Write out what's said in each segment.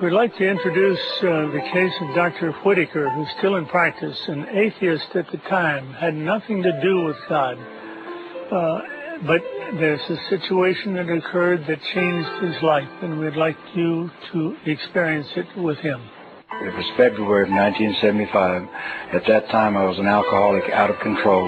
We'd like to introduce the case of Dr. Whitaker, who's still in practice, an atheist at the time, had nothing to do with God. But there's a situation that occurred that changed his life, and we'd like you to experience it with him. It was February of 1975. At that time, I was an alcoholic out of control.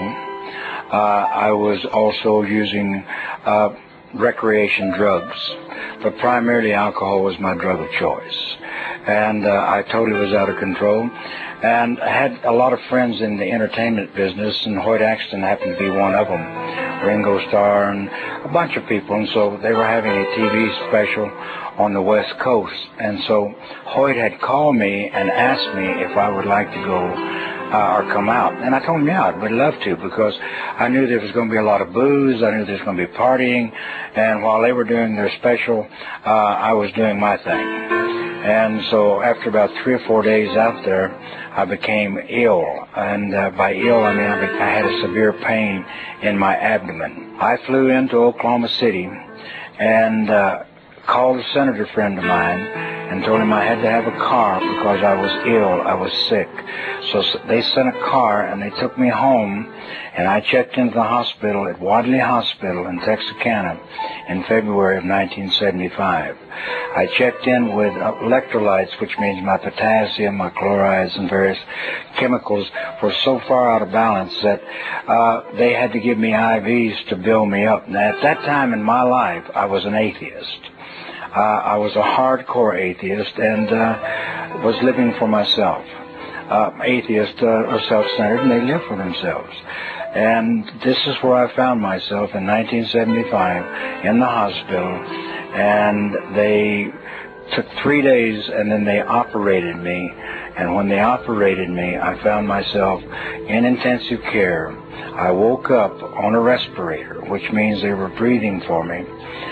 I was also using recreation drugs, but primarily alcohol was my drug of choice. And I totally was out of control. And I had a lot of friends in the entertainment business, and Hoyt Axton happened to be one of them, Ringo Starr, and a bunch of people. And so they were having a TV special on the West Coast. And so Hoyt had called me and asked me if I would like to go or come out. And I told him, yeah, I would love to, because I knew there was going to be a lot of booze. I knew there was going to be partying. And while they were doing their special, I was doing my thing. And so after about 3 or 4 days out there, I became ill. And by ill, I mean I had a severe pain in my abdomen. I flew into Oklahoma City and called a senator friend of mine and told him I had to have a car because I was ill, I was sick. So they sent a car and they took me home, and I checked into the hospital at Wadley Hospital in Texarkana in February of 1975. I checked in with electrolytes, which means my potassium, my chlorides, and various chemicals were so far out of balance that they had to give me IVs to build me up. Now, at that time in my life, I was an atheist. I was a hardcore atheist and was living for myself. Atheists are self-centered, and they live for themselves. And this is where I found myself in 1975 in the hospital, and they took 3 days, and then they operated me. And when they operated me, I found myself in intensive care. I woke up on a respirator, which means they were breathing for me.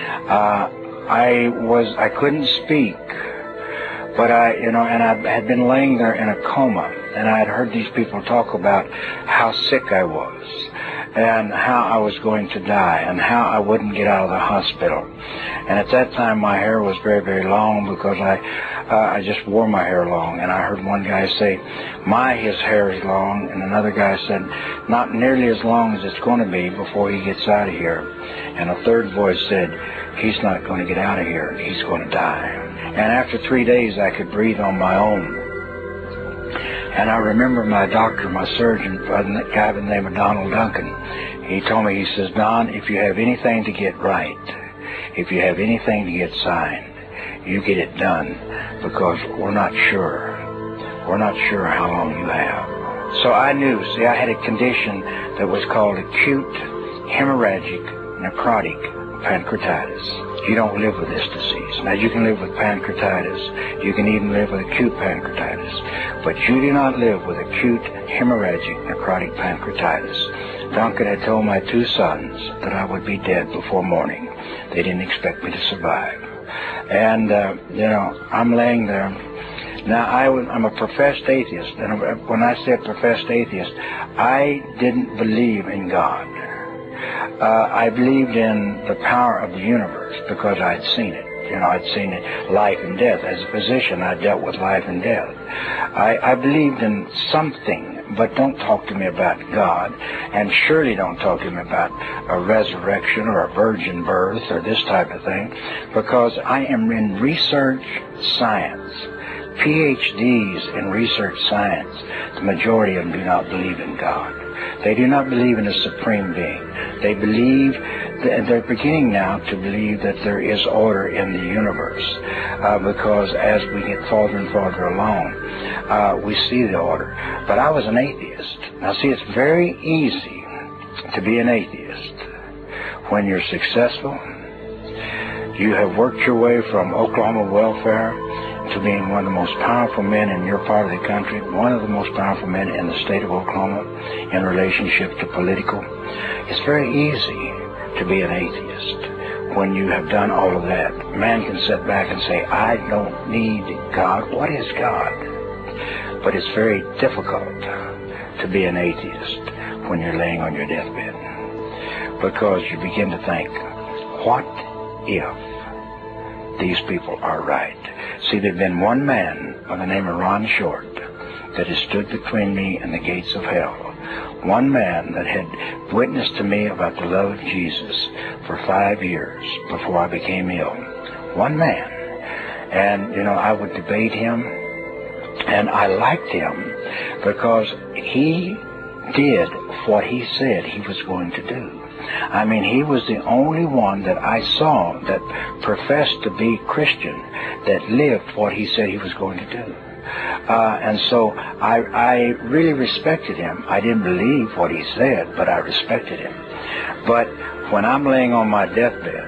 I couldn't speak, but I had been laying there in a coma, and I had heard these people talk about how sick I was, and how I was going to die, and how I wouldn't get out of the hospital. And at that time, my hair was very, very long, because I just wore my hair long. And I heard one guy say, his hair is long, and another guy said, not nearly as long as it's going to be before he gets out of here. And a third voice said, he's not going to get out of here, he's going to die. And after 3 days, I could breathe on my own. And I remember my doctor, my surgeon, a guy by the name of Donald Duncan. He told me, he says, Don, if you have anything to get right, if you have anything to get signed, you get it done, because we're not sure. We're not sure how long you have. So I knew, I had a condition that was called acute hemorrhagic necrotic pancreatitis. You don't live with this disease. Now, you can live with pancreatitis. You can even live with acute pancreatitis. But you do not live with acute hemorrhagic necrotic pancreatitis. Duncan had told my 2 sons that I would be dead before morning. They didn't expect me to survive. And, I'm laying there. Now, I'm a professed atheist. And when I say professed atheist, I didn't believe in God. I believed in the power of the universe because I'd seen it. I'd seen it, life and death. As a physician, I dealt with life and death. I believed in something, but don't talk to me about God, and surely don't talk to me about a resurrection or a virgin birth or this type of thing, because I am in research science. PhDs in research science, the majority of them do not believe in God. They do not believe in a supreme being. They believe, they're beginning now to believe that there is order in the universe, because as we get farther and farther along, we see the order. But I was an atheist. Now see, it's very easy to be an atheist when you're successful. You have worked your way from Oklahoma welfare to being one of the most powerful men in your part of the country, one of the most powerful men in the state of Oklahoma in relationship to political. It's very easy to be an atheist when you have done all of that. Man can sit back and say, I don't need God. What is God? But it's very difficult to be an atheist when you're laying on your deathbed, because you begin to think, what if these people are right. See, there'd been one man by the name of Ron Short that has stood between me and the gates of hell. One man that had witnessed to me about the love of Jesus for 5 years before I became ill. One man. And, I would debate him, and I liked him because he did what he said he was going to do. I mean, he was the only one that I saw that professed to be Christian, that lived what he said he was going to do. And so I really respected him. I didn't believe what he said, but I respected him. But when I'm laying on my deathbed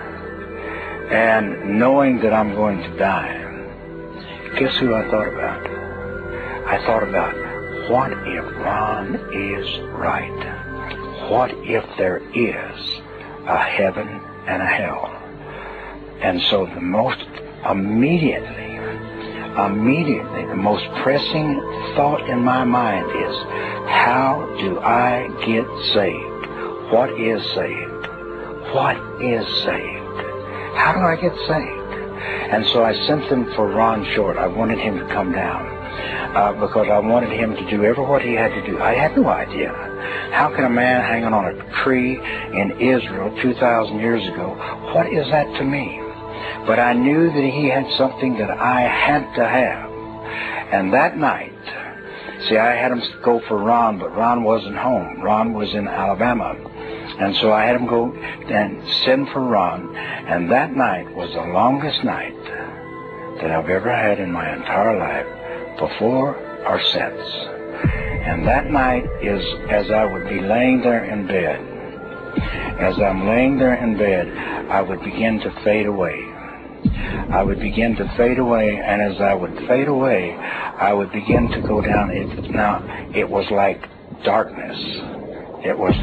and knowing that I'm going to die, guess who I thought about? I thought about, what if Ron is right? What if there is a heaven and a hell? And so the most immediately, the most pressing thought in my mind is, how do I get saved? What is saved? What is saved? How do I get saved? And so I sent them for Ron Short. I wanted him to come down because I wanted him to do what he had to do. I had no idea. How can a man hanging on a tree in Israel 2,000 years ago, what is that to me? But I knew that he had something that I had to have. And that night, see, I had him go for Ron, but Ron wasn't home. Ron was in Alabama. And so I had him go and send for Ron. And that night was the longest night that I've ever had in my entire life, before or since. And that night is, as I would be laying there in bed, as I'm laying there in bed, I would begin to fade away. I would begin to fade away, and as I would fade away, I would begin to go down. Now, it was like darkness. It was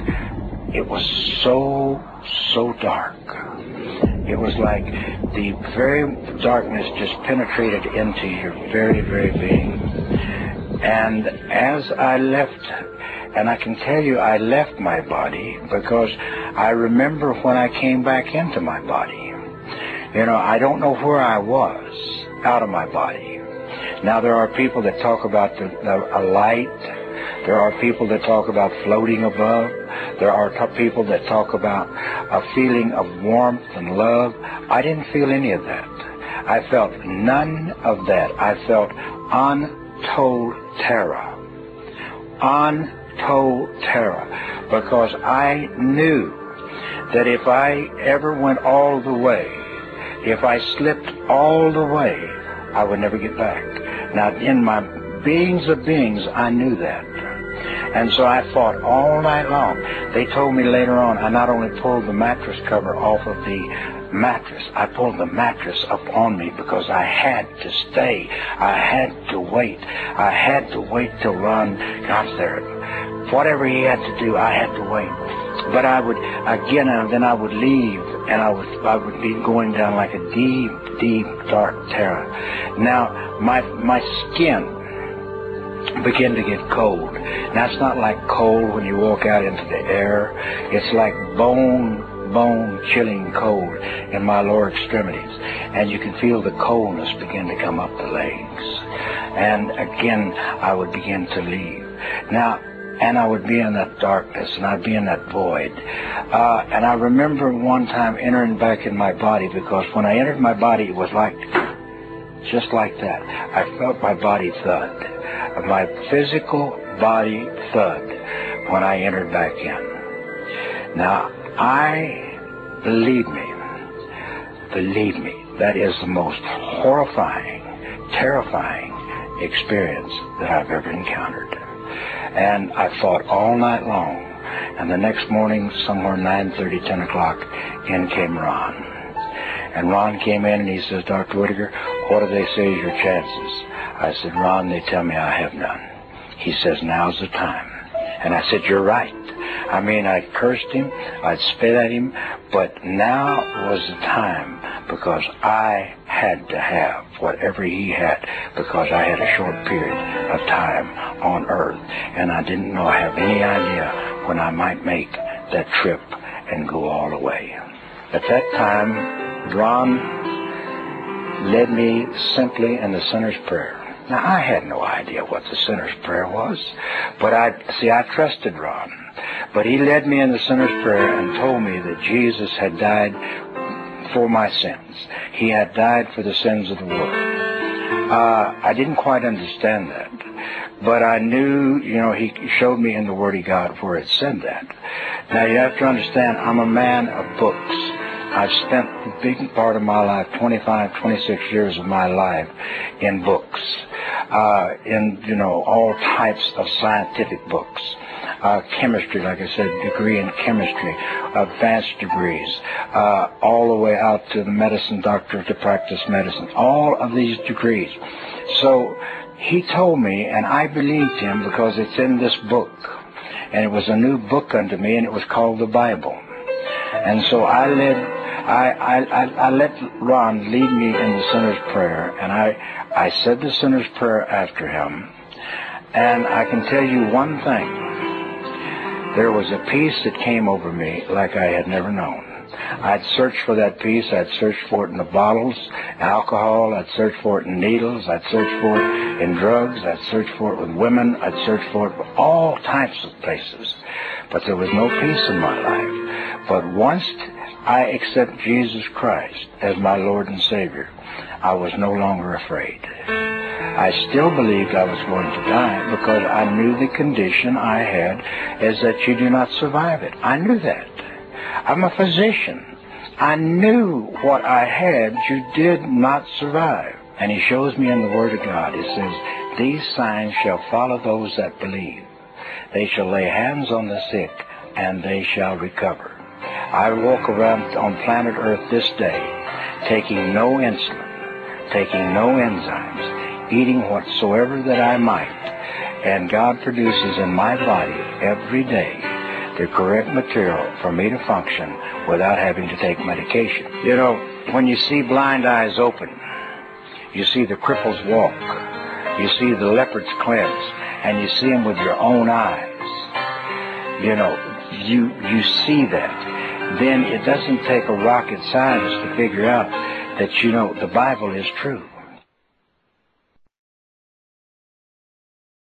so dark. It was like the very darkness just penetrated into your very, very being. And as I left, and I can tell you I left my body because I remember when I came back into my body. I don't know where I was out of my body. Now, there are people that talk about a light. There are people that talk about floating above. There are people that talk about a feeling of warmth and love. I didn't feel any of that. I felt none of that. I felt untold terror. Untold terror. Because I knew that if I ever went all the way, if I slipped all the way, I would never get back. Now, in my beings of beings, I knew that. And so I fought all night long. They told me later on, I not only pulled the mattress cover off of the mattress, I pulled the mattress up on me because I had to stay. I had to wait. I had to wait till Ron got there. Whatever he had to do, I had to wait. But I would, again, and then I would leave, and I would be going down like a deep, deep, dark terror. Now, my skin began to get cold. Now, it's not like cold when you walk out into the air. It's like bone-chilling cold in my lower extremities. And you can feel the coldness begin to come up the legs. And again, I would begin to leave. Now, and I would be in that darkness, and I'd be in that void. And I remember one time entering back in my body, because when I entered my body, it was like, just like that. I felt my body thud. My physical body thud when I entered back in. Now, believe me, that is the most horrifying, terrifying experience that I've ever encountered. And I fought all night long. And the next morning, somewhere 9:30, 10 o'clock, in came Ron. And Ron came in and he says, Dr. Whitaker, what do they say is your chances? I said, Ron, they tell me I have none. He says, now's the time. And I said, you're right. I mean, I cursed him, I'd spit at him, but now was the time, because I had to have whatever he had, because I had a short period of time on earth, and I didn't have any idea when I might make that trip and go all the way. At that time, Ron led me simply in the sinner's prayer. Now, I had no idea what the sinner's prayer was, but I trusted Ron. But he led me in the sinner's prayer and told me that Jesus had died for my sins. He had died for the sins of the world. I didn't quite understand that, but I knew, he showed me in the Word of God where it said that. Now, you have to understand, I'm a man of books. I've spent a big part of my life, 25, 26 years of my life, in books, in all types of scientific books. Chemistry, like I said, degree in chemistry, advanced degrees, all the way out to the medicine doctor to practice medicine, all of these degrees. So he told me, and I believed him because it's in this book, and it was a new book unto me, and it was called the Bible. And so I let Ron lead me in the sinner's prayer, and I said the sinner's prayer after him, and I can tell you one thing. There was a peace that came over me like I had never known. I'd searched for that peace. I'd searched for it in the bottles, alcohol. I'd searched for it in needles. I'd searched for it in drugs. I'd searched for it with women. I'd searched for it with all types of places. But there was no peace in my life. But once I accepted Jesus Christ as my Lord and Savior, I was no longer afraid. I still believed I was going to die because I knew the condition I had is that you do not survive it. I knew that. I'm a physician. I knew what I had, you did not survive. And he shows me in the Word of God, it says, these signs shall follow those that believe. They shall lay hands on the sick, and they shall recover. I walk around on planet Earth this day, taking no insulin, taking no enzymes, eating whatsoever that I might, and God produces in my body every day the correct material for me to function without having to take medication. When you see blind eyes open, you see the cripples walk, you see the leopards cleanse, and you see them with your own eyes. You see that. Then it doesn't take a rocket scientist to figure out that, the Bible is true.